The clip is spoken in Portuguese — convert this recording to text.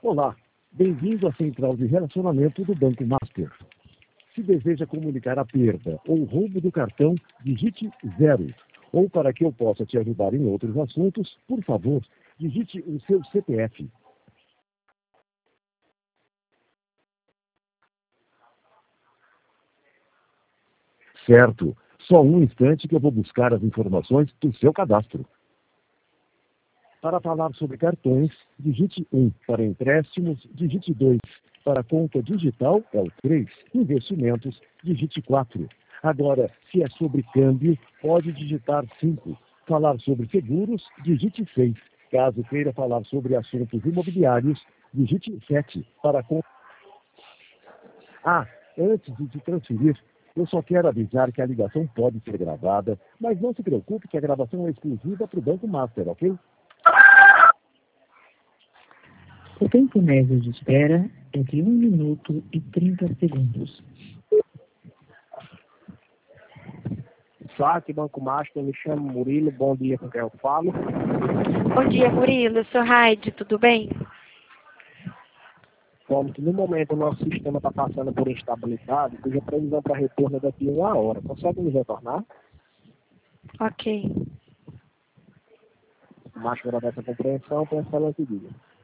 Olá, bem-vindo à central de relacionamento do Banco Master. Se deseja comunicar a perda ou roubo do cartão, digite 0. Ou para que eu possa te ajudar em outros assuntos, por favor, digite o seu CPF. Certo. Só um instante que eu vou buscar as informações do seu cadastro. Para falar sobre cartões, digite 1. Para empréstimos, digite 2. Para conta digital, é o 3. Investimentos, digite 4. Agora, se é sobre câmbio, pode digitar 5. Falar sobre seguros, digite 6. Caso queira falar sobre assuntos imobiliários, digite 7. Antes de te transferir, eu só quero avisar que a ligação pode ser gravada, mas não se preocupe que a gravação é exclusiva para o Banco Master, ok? O tempo médio de espera é de 1 minuto e 30 segundos. Saque, Banco Master, me chamo Murilo, bom dia, com quem eu falo? Bom dia, Murilo, eu sou Raide, tudo bem? Como que no momento o nosso sistema está passando por instabilidade, cuja previsão para retorno é daqui a 1 hora. Consegue me retornar? Ok. O Master agradece a compreensão, pensa ela que diga.